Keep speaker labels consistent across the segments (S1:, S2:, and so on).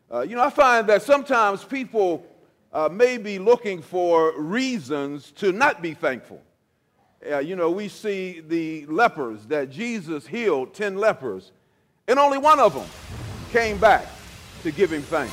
S1: I find that sometimes people may be looking for reasons to not be thankful. We see the lepers that Jesus healed, 10 lepers, and only one of them came back to give him thanks.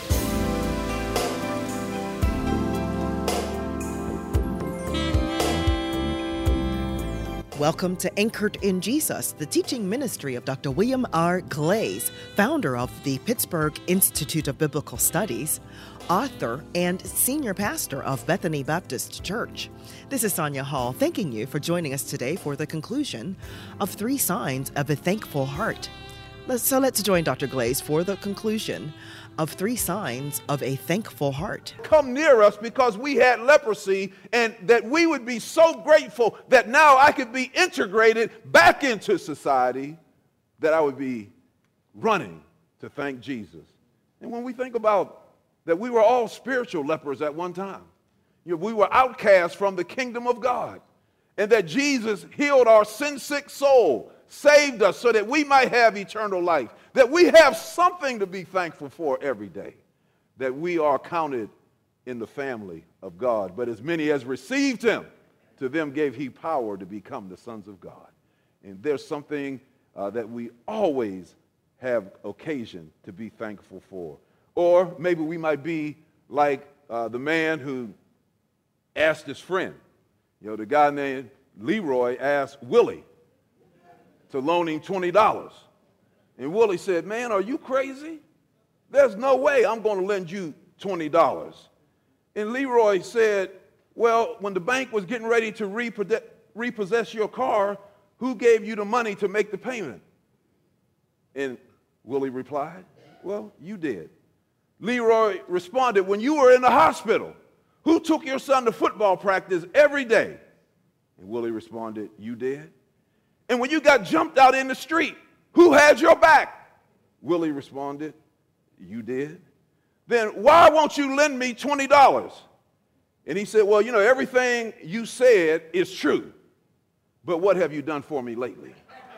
S2: Welcome to Anchored in Jesus, the teaching ministry of Dr. William R. Glaze, founder of the Pittsburgh Institute of Biblical Studies, author and senior pastor of Bethany Baptist Church. This is Sonia Hall, thanking you for joining us today for the conclusion of 3 Signs of a Thankful Heart. Let's join Dr. Glaze for the conclusion of 3 Signs of a Thankful Heart.
S1: Come near us because we had leprosy, and that we would be so grateful that now I could be integrated back into society, that I would be running to thank Jesus. And when we think about that, we were all spiritual lepers at one time. We were outcasts from the kingdom of God, and that Jesus healed our sin-sick soul, saved us so that we might have eternal life, that we have something to be thankful for every day, that we are counted in the family of God. But as many as received him, to them gave he power to become the sons of God. And there's something that we always have occasion to be thankful for. Or maybe we might be like the man who asked his friend. The guy named Leroy asked Willie to loan him $20. And Willie said, "Man, are you crazy? There's no way I'm going to lend you $20. And Leroy said, "Well, when the bank was getting ready to repossess your car, who gave you the money to make the payment?" And Willie replied, "Well, you did." Leroy responded, "When you were in the hospital, who took your son to football practice every day?" And Willie responded, "You did." "And when you got jumped out in the street, who had your back?" Willie responded, "You did." "Then why won't you lend me $20? And he said, "Well, everything you said is true, but what have you done for me lately?"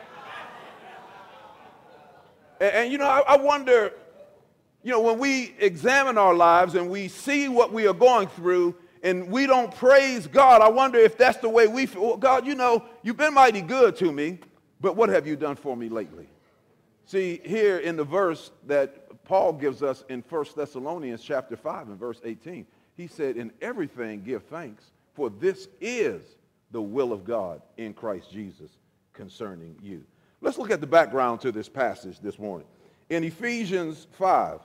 S1: and I wonder, when we examine our lives and we see what we are going through, and we don't praise God, I wonder if that's the way we feel. "Well, God, you've been mighty good to me, but what have you done for me lately?" See, here in the verse that Paul gives us in 1 Thessalonians chapter 5 and verse 18, he said, "In everything give thanks, for this is the will of God in Christ Jesus concerning you." Let's look at the background to this passage this morning. In Ephesians 5,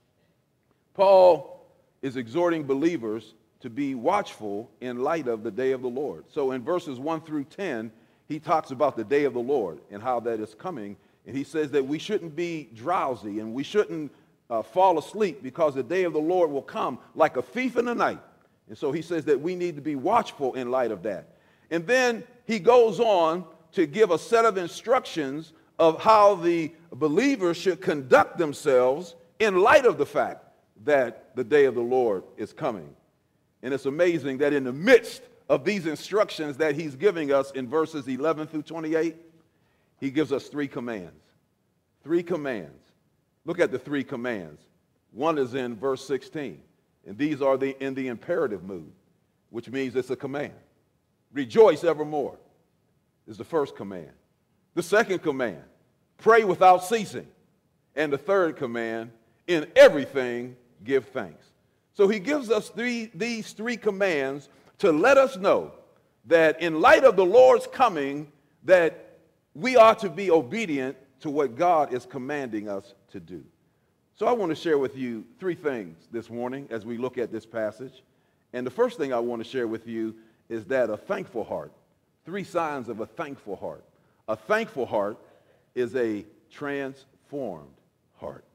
S1: Paul is exhorting believers to be watchful in light of the day of the Lord. So in verses 1 through 10, he talks about the day of the Lord and how that is coming. And he says that we shouldn't be drowsy and we shouldn't fall asleep, because the day of the Lord will come like a thief in the night. And so he says that we need to be watchful in light of that. And then he goes on to give a set of instructions of how the believers should conduct themselves in light of the fact that the day of the Lord is coming. And it's amazing that in the midst of these instructions that he's giving us in verses 11 through 28, he gives us 3 commands. 3 commands. Look at the 3 commands. One is in verse 16, and these are in the imperative mood, which means it's a command. Rejoice evermore is the first command. The second command, pray without ceasing. And the third command, in everything give thanks. So he gives us these 3 commands to let us know that in light of the Lord's coming, that we are to be obedient to what God is commanding us to do. So I want to share with you 3 things this morning as we look at this passage. And the first thing I want to share with you is that a thankful heart. 3 signs of a thankful heart. A thankful heart is a transformed heart.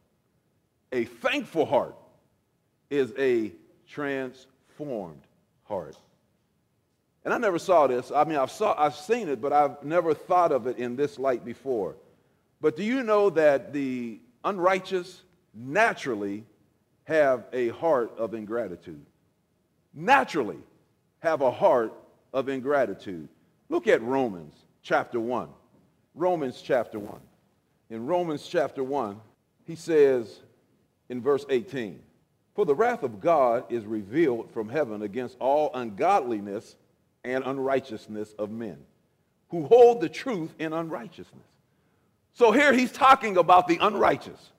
S1: A thankful heart is a transformed heart. And I never saw this. I mean, I've seen it, but I've never thought of it in this light before. But do you know that the unrighteous naturally have a heart of ingratitude? Naturally have a heart of ingratitude. Look at Romans chapter 1. Romans chapter 1. In Romans chapter 1, he says, in verse 18. For the wrath of God is revealed from heaven against all ungodliness and unrighteousness of men, who hold the truth in unrighteousness. So here he's talking about the unrighteous.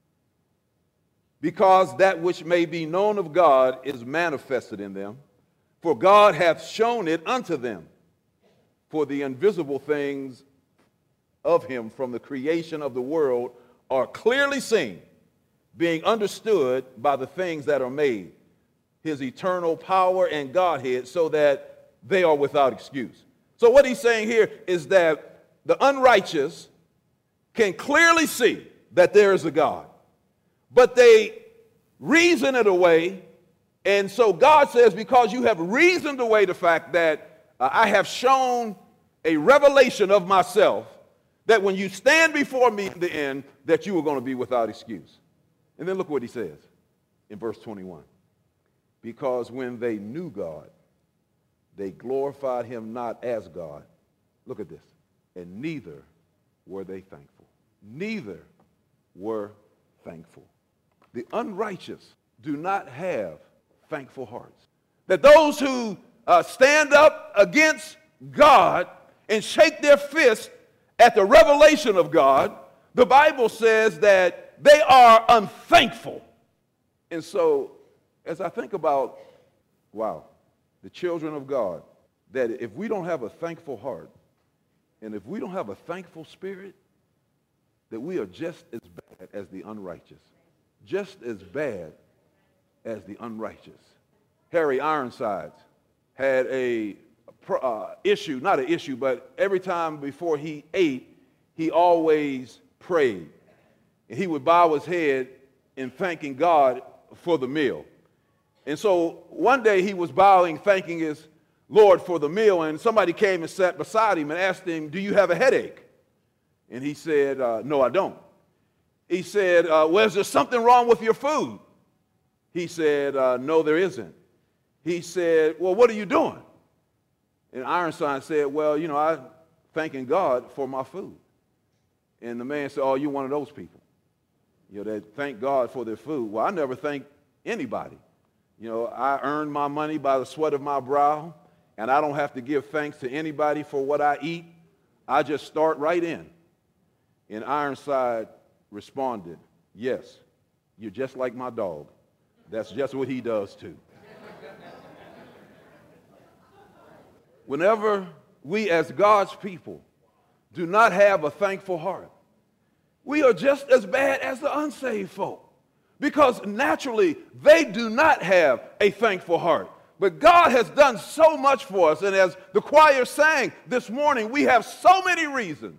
S1: Because that which may be known of God is manifested in them, for God hath shown it unto them. For the invisible things of him from the creation of the world are clearly seen, being understood by the things that are made, his eternal power and Godhead, so that they are without excuse. So what he's saying here is that the unrighteous can clearly see that there is a God, but they reason it away. And so God says, because you have reasoned away the fact that I have shown a revelation of myself, that when you stand before me in the end, that you are going to be without excuse. And then look what he says in verse 21. Because when they knew God, they glorified him not as God. Look at this. And neither were they thankful. Neither were thankful. The unrighteous do not have thankful hearts. That those who stand up against God and shake their fist at the revelation of God, the Bible says that they are unthankful. And so, as I think about, the children of God, that if we don't have a thankful heart, and if we don't have a thankful spirit, that we are just as bad as the unrighteous. Just as bad as the unrighteous. Harry Ironsides had a issue, not an issue, but every time before he ate, he always prayed. And he would bow his head in thanking God for the meal. And so one day he was bowing, thanking his Lord for the meal, and somebody came and sat beside him and asked him, do you have a headache? And he said, no, I don't. He said, well, is there something wrong with your food? He said, no, there isn't. He said, well, what are you doing? And Ironside said, well, I'm thanking God for my food. And the man said, oh, you're one of those people, that thank God for their food. Well, I never thank anybody. I earn my money by the sweat of my brow, and I don't have to give thanks to anybody for what I eat. I just start right in. And Ironside responded, yes, you're just like my dog. That's just what he does too. Whenever we as God's people do not have a thankful heart, we are just as bad as the unsaved folk. Because naturally, they do not have a thankful heart. But God has done so much for us. And as the choir sang this morning, we have so many reasons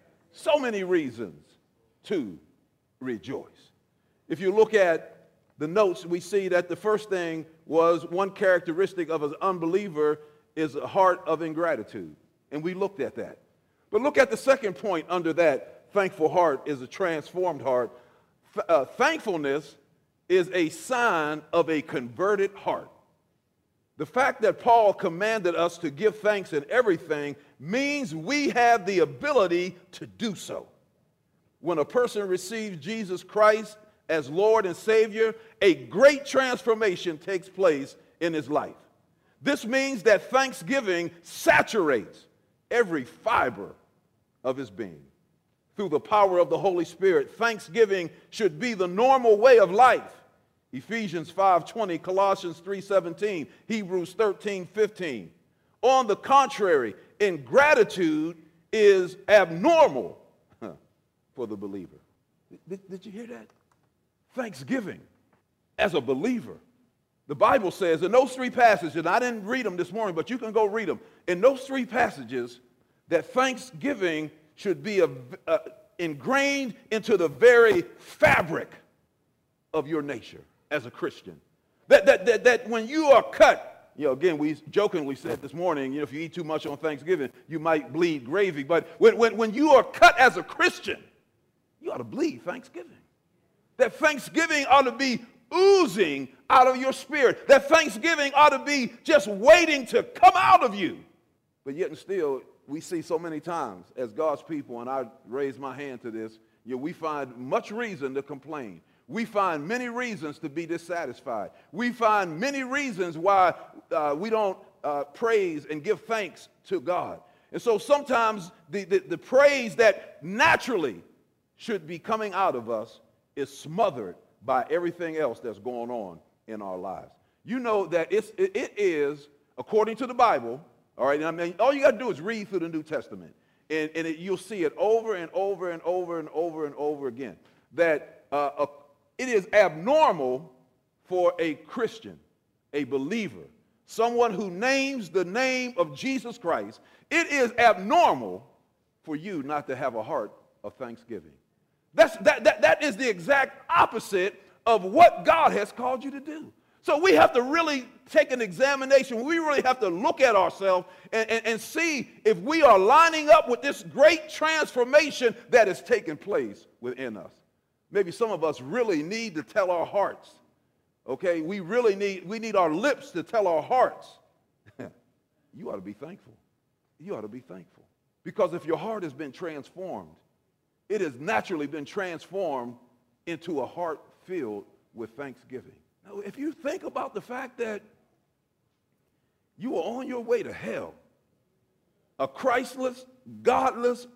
S1: to rejoice. If you look at the notes, we see that the first thing was one characteristic of an unbeliever is a heart of ingratitude. And we looked at that. But look at the second point under that thankful heart is a transformed heart. Thankfulness is a sign of a converted heart. The fact that Paul commanded us to give thanks in everything means we have the ability to do so. When a person receives Jesus Christ as Lord and Savior, a great transformation takes place in his life. This means that thanksgiving saturates every fiber of his being. Through the power of the Holy Spirit, thanksgiving should be the normal way of life. Ephesians 5:20, Colossians 3:17, Hebrews 13:15. On the contrary, ingratitude is abnormal for the believer. Did you hear that? Thanksgiving as a believer. The Bible says in those three passages, and I didn't read them this morning, but you can go read them. In those three passages, that thanksgiving should be ingrained into the very fabric of your nature as a Christian. That when you are cut, again, we jokingly said this morning, if you eat too much on Thanksgiving, you might bleed gravy. But when you are cut as a Christian, you ought to bleed Thanksgiving. That Thanksgiving ought to be oozing out of your spirit. That Thanksgiving ought to be just waiting to come out of you. But yet and still, we see so many times as God's people, and I raise my hand to this, we find much reason to complain. we find many reasons to be dissatisfied. We find many reasons why we don't praise and give thanks to God. And so sometimes the praise that naturally should be coming out of us is smothered by everything else that's going on in our lives. You know that it is, according to the Bible, all right, and I mean, all you got to do is read through the New Testament, and you'll see it over and over and over and over and over again, that it is abnormal for a Christian, a believer, someone who names the name of Jesus Christ, it is abnormal for you not to have a heart of thanksgiving. That is the exact opposite of what God has called you to do. So we have to really take an examination. We really have to look at ourselves and see if we are lining up with this great transformation that is taking place within us. Maybe some of us really need to tell our hearts, okay? We need our lips to tell our hearts. You ought to be thankful. You ought to be thankful. Because if your heart has been transformed, it has naturally been transformed into a heart filled with thanksgiving. Now, if you think about the fact that you are on your way to hell, a Christless, godless,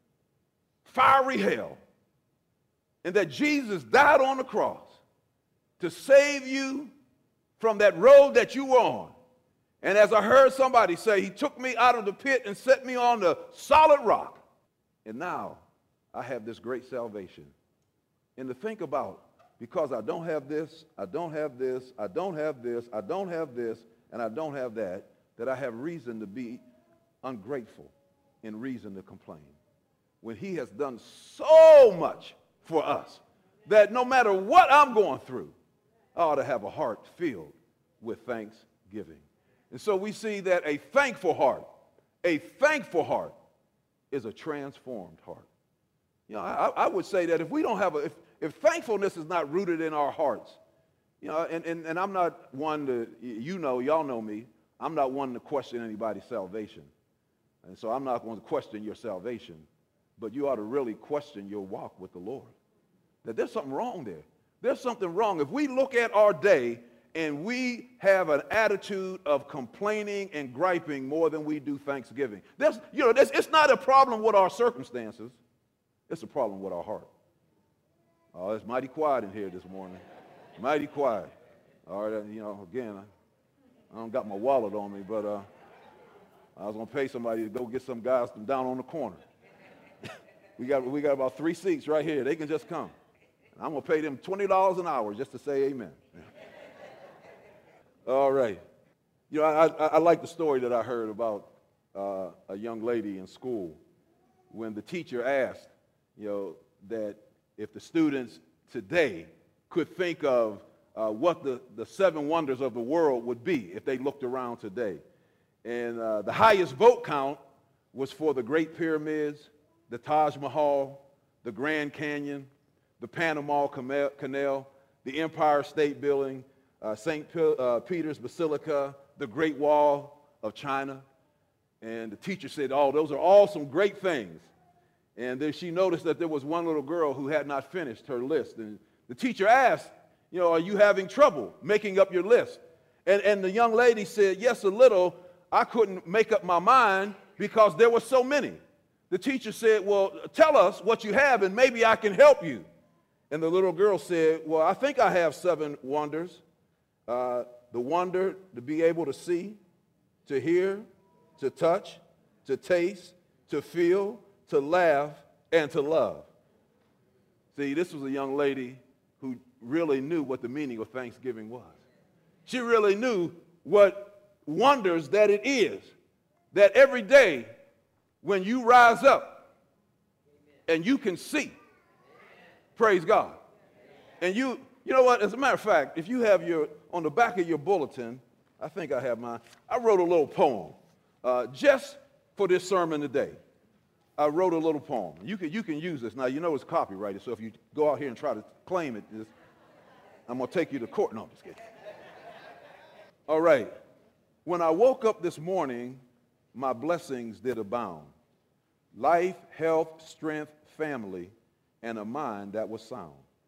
S1: fiery hell, and that Jesus died on the cross to save you from that road that you were on. And as I heard somebody say, he took me out of the pit and set me on the solid rock. And now I have this great salvation. And to think about, because I don't have this, I don't have this, I don't have this, I don't have this, and I don't have that, that I have reason to be ungrateful and reason to complain. When he has done so much for us that no matter what I'm going through, I ought to have a heart filled with thanksgiving. And so we see that a thankful heart is a transformed heart. You know, I would say that if we don't have if thankfulness is not rooted in our hearts, you know, and I'm not one to, y'all know me, I'm not one to question anybody's salvation. And so I'm not going to question your salvation, but you ought to really question your walk with the Lord. That there's something wrong there. There's something wrong. If we look at our day and we have an attitude of complaining and griping more than we do thanksgiving, it's not a problem with our circumstances. It's a problem with our heart. Oh, it's mighty quiet in here this morning. Mighty quiet. All right, again, I don't got my wallet on me, but I was going to pay somebody to go get some guys from down on the corner. we got about 3 seats right here. They can just come. I'm going to pay them $20 an hour just to say amen. All right. I like the story that I heard about a young lady in school when the teacher asked, that if the students today could think of what the 7 wonders of the world would be if they looked around today. And the highest vote count was for the Great Pyramids, the Taj Mahal, the Grand Canyon, the Panama Canal, the Empire State Building, St. Peter's Basilica, the Great Wall of China. And the teacher said, those are all some great things. And then she noticed that there was one little girl who had not finished her list. And the teacher asked, are you having trouble making up your list? And the young lady said, yes, a little. I couldn't make up my mind because there were so many. The teacher said, well, tell us what you have and maybe I can help you. And the little girl said, well, I think I have 7 wonders. The wonder to be able to see, to hear, to touch, to taste, to feel, to laugh, and to love. See, this was a young lady who really knew what the meaning of Thanksgiving was. She really knew what wonders that it is, that every day when you rise up and you can see, praise God. And you know what, as a matter of fact, if you have on the back of your bulletin, I think I have mine, I wrote a little poem just for this sermon today. I wrote a little poem. You can use this. Now, it's copyrighted, so if you go out here and try to claim it, I'm going to take you to court. No, I'm just kidding. All right. When I woke up this morning, my blessings did abound. Life, health, strength, family, and a mind that was sound.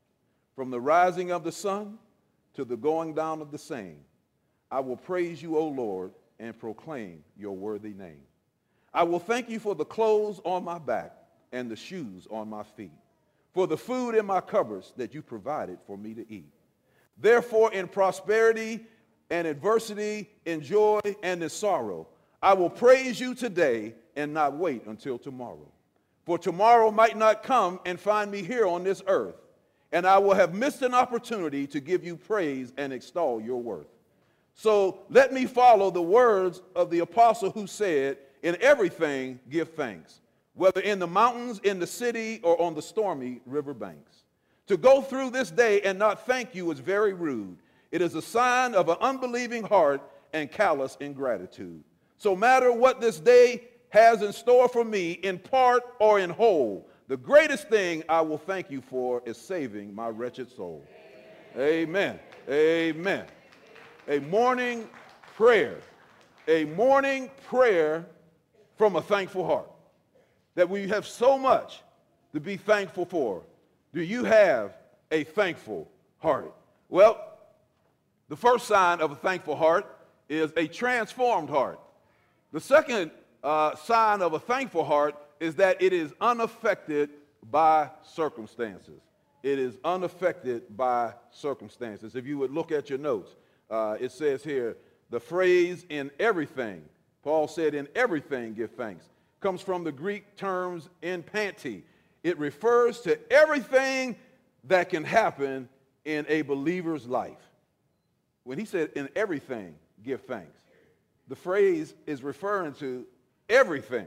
S1: From the rising of the sun to the going down of the same, I will praise you, O Lord, and proclaim your worthy name. I will thank you for the clothes on my back and the shoes on my feet, for the food in my cupboards that you provided for me to eat. Therefore, in prosperity and adversity, in joy and in sorrow, I will praise you today and not wait until tomorrow. For tomorrow might not come and find me here on this earth, and I will have missed an opportunity to give you praise and extol your worth. So let me follow the words of the apostle who said, in everything give thanks, whether in the mountains, in the city, or on the stormy riverbanks. To go through this day and not thank you is very rude. It is a sign of an unbelieving heart and callous ingratitude. So matter what this day has in store for me, in part or in whole, the greatest thing I will thank you for is saving my wretched soul. Amen. Amen. A morning prayer. A morning prayer from a thankful heart. That we have so much to be thankful for. Do you have a thankful heart? Well, the first sign of a thankful heart is a transformed heart. The second sign of a thankful heart is that it is unaffected by circumstances. It is unaffected by circumstances. If you would look at your notes, it says here, the phrase in everything, Paul said in everything give thanks, comes from the Greek terms in panti. It refers to everything that can happen in a believer's life. When he said in everything give thanks, the phrase is referring to everything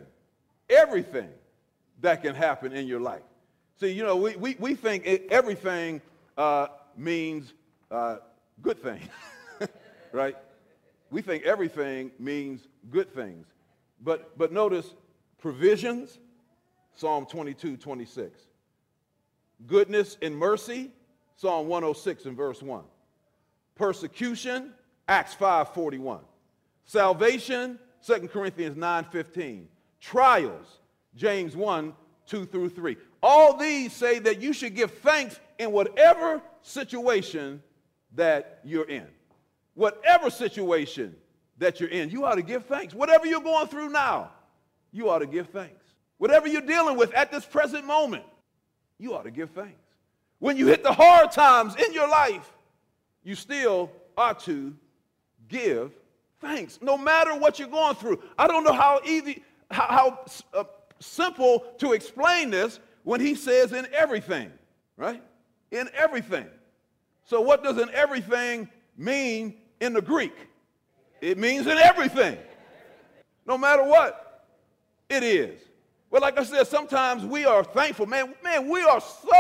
S1: that can happen in your life. See, you know, we think everything means good things, right? We think everything means good things. But notice provisions, Psalm 22:26. Goodness and mercy, Psalm 106 and verse 1. Persecution, Acts 5:41. Salvation, 2 Corinthians 9:15. Trials, James 1:2-3. All these say that you should give thanks in whatever situation that you're in. Whatever situation that you're in, you ought to give thanks. Whatever you're going through now, you ought to give thanks. Whatever you're dealing with at this present moment, you ought to give thanks. When you hit the hard times in your life, you still ought to give thanks, no matter what you're going through. I don't know how easy, how simple to explain this when he says in everything, right? In everything. So what does in everything mean in the Greek? It means in everything, no matter what it is. Well, like I said, sometimes we are thankful. Man, we are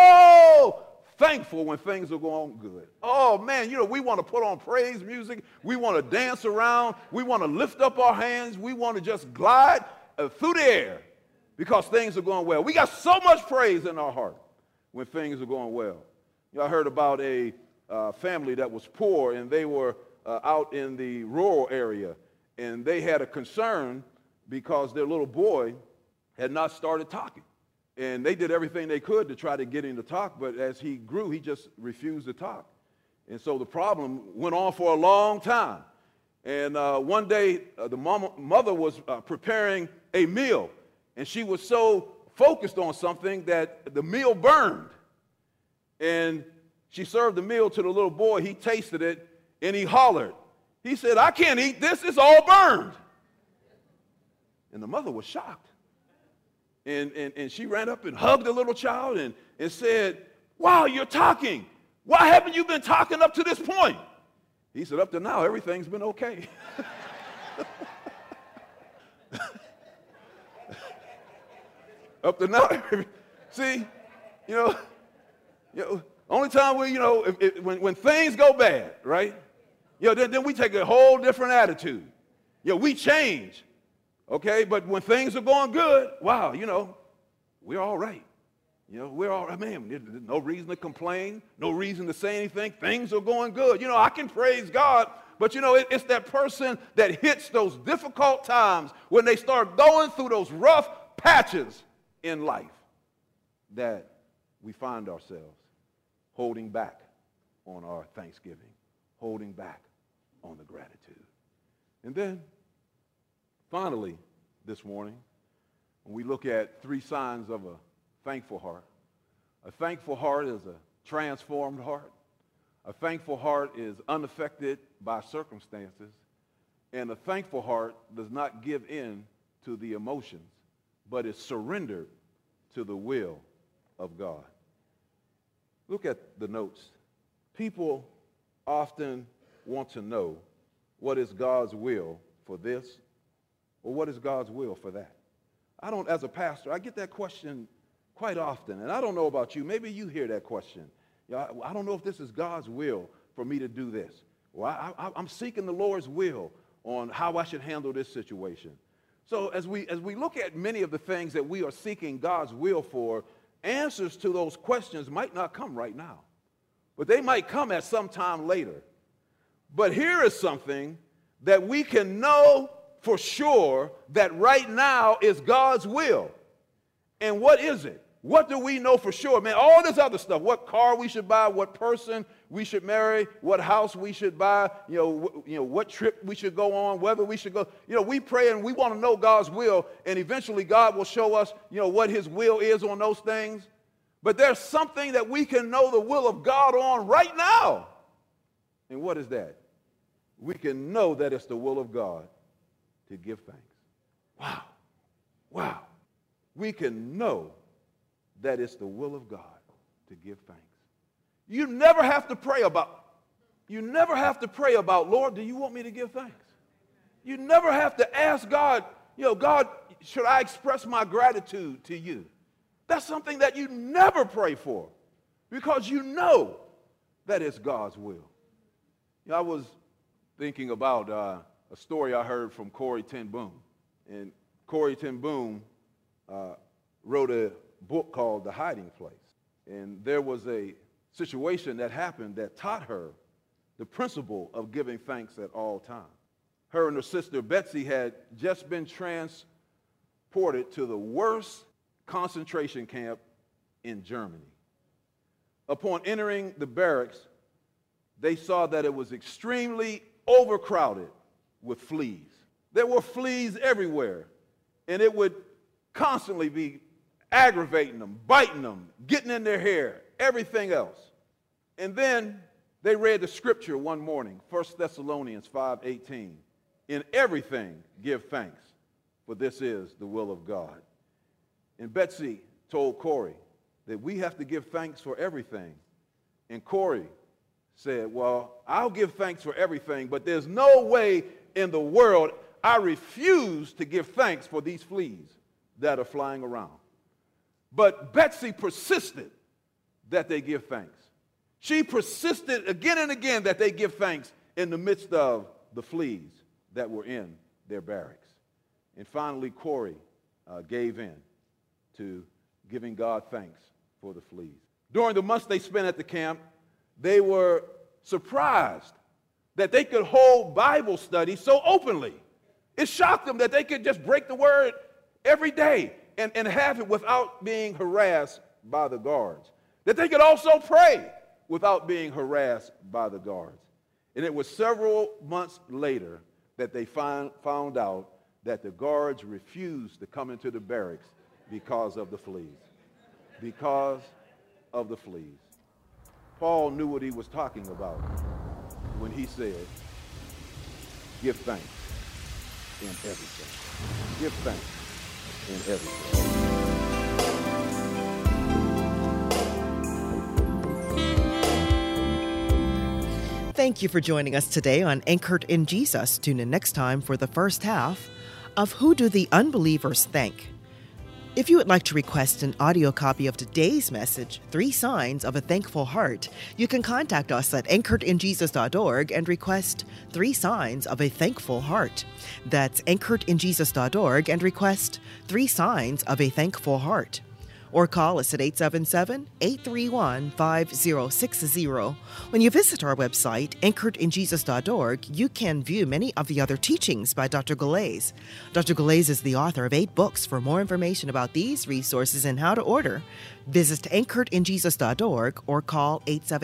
S1: so thankful when things are going good. Oh, man, you know, we want to put on praise music. We want to dance around. We want to lift up our hands. We want to just glide through the air because things are going well. We got so much praise in our heart when things are going well. You know, I heard about a family that was poor, and they were out in the rural area, and they had a concern because their little boy had not started talking. And they did everything they could to try to get him to talk, but as he grew, he just refused to talk. And so the problem went on for a long time. And one day, the mother was preparing a meal, and she was so focused on something that the meal burned. And she served the meal to the little boy. He tasted it, and he hollered. He said, "I can't eat this. It's all burned." And the mother was shocked. And she ran up and hugged the little child and said, "Wow, you're talking. Why haven't you been talking up to this point?" He said, "Up to now, everything's been okay." Up to now, see, you know, only time when things go bad, right? Then we take a whole different attitude. We change. Okay, but when things are going good, wow, we're all right. We're all right, man. There's no reason to complain, no reason to say anything. Things are going good. I can praise God, but it's that person that hits those difficult times when they start going through those rough patches in life that we find ourselves. holding back on our thanksgiving, holding back on the gratitude. And then, finally, this morning, when we look at 3 signs of a thankful heart, a thankful heart is a transformed heart. A thankful heart is unaffected by circumstances. And a thankful heart does not give in to the emotions, but is surrendered to the will of God. Look at the notes. People often want to know what is God's will for this or what is God's will for that. As a pastor, I get that question quite often, and I don't know about you. Maybe you hear that question. I don't know if this is God's will for me to do this. Well, I'm seeking the Lord's will on how I should handle this situation. So as we look at many of the things that we are seeking God's will for, answers to those questions might not come right now, but they might come at some time later. But here is something that we can know for sure that right now is God's will. And what is it? What do we know for sure? Man, all this other stuff, what car we should buy, what person we should marry, what house we should buy, what trip we should go on, whether we should go. We pray and we want to know God's will, and eventually God will show us, what his will is on those things. But there's something that we can know the will of God on right now. And what is that? We can know that it's the will of God to give thanks. Wow. We can know that it's the will of God to give thanks. You never have to pray about, Lord, do you want me to give thanks? You never have to ask God, God, should I express my gratitude to you? That's something that you never pray for because you know that it's God's will. I was thinking about a story I heard from Corrie ten Boom. And Corrie ten Boom wrote a book called The Hiding Place. And there was a situation that happened that taught her the principle of giving thanks at all times. Her and her sister Betsy had just been transported to the worst concentration camp in Germany. Upon entering the barracks, they saw that it was extremely overcrowded with fleas. There were fleas everywhere, and it would constantly be aggravating them, biting them, getting in their hair, everything else. And then they read the scripture one morning, 1 Thessalonians 5:18. In everything give thanks, for this is the will of God. And Betsy told Corrie that we have to give thanks for everything. And Corrie said, well, I'll give thanks for everything, but there's no way in the world I refuse to give thanks for these fleas that are flying around. But Betsy persisted that they give thanks. She persisted again and again that they give thanks in the midst of the fleas that were in their barracks. And finally, Corrie gave in to giving God thanks for the fleas. During the months they spent at the camp, they were surprised that they could hold Bible study so openly. It shocked them that they could just break the word every day and have it without being harassed by the guards. That they could also pray without being harassed by the guards. And it was several months later that they found out that the guards refused to come into the barracks because of the fleas. Because of the fleas. Paul knew what he was talking about when he said, give thanks in everything. Give thanks in everything.
S2: Thank you for joining us today on Anchored in Jesus. Tune in next time for the first half of Who Do the Unbelievers Thank? If you would like to request an audio copy of today's message, 3 Signs of a Thankful Heart, you can contact us at anchoredinjesus.org and request 3 Signs of a Thankful Heart. That's anchoredinjesus.org and request 3 Signs of a Thankful Heart. or call us at 877-831-5060. When you visit our website, anchoredinjesus.org, you can view many of the other teachings by Dr. Galais. Dr. Galais is the author of 8 books. For more information about these resources and how to order, visit anchoredinjesus.org or call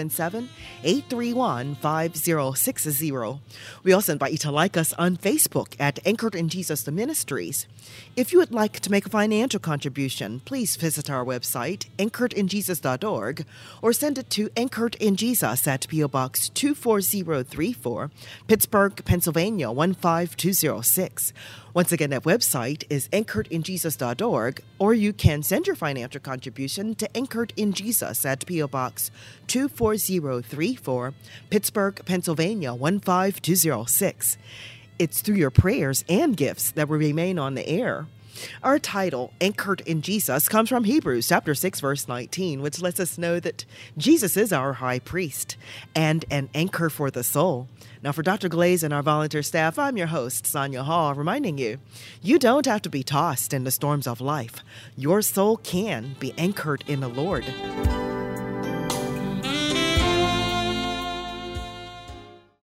S2: 877-831-5060. We also invite you to like us on Facebook at Anchored in Jesus the Ministries. If you would like to make a financial contribution, please visit our website, anchoredinjesus.org, or send it to Anchored in Jesus at P.O. Box 24034, Pittsburgh, Pennsylvania 15206. Once again, that website is anchoredinjesus.org, or you can send your financial contribution to Anchored in Jesus at P.O. Box 24034, Pittsburgh, Pennsylvania 15206. It's through your prayers and gifts that will remain on the air. Our title, Anchored in Jesus, comes from Hebrews chapter 6, verse 19, which lets us know that Jesus is our high priest and an anchor for the soul. Now, for Dr. Galais and our volunteer staff, I'm your host, Sonia Hall, reminding you, you don't have to be tossed in the storms of life. Your soul can be anchored in the Lord.